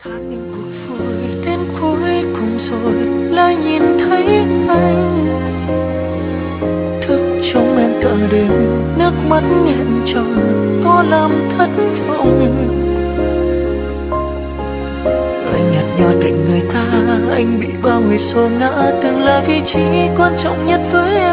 Tháng cuộc vui đến cuối cùng rồi lại nhìn thấy anh thức trong em cả đêm, nước mắt nghẹn trong có làm thất vọng. Anh nhạt nhòa cạnh người ta, anh bị bao người xô ngã, từng là vị trí quan trọng nhất với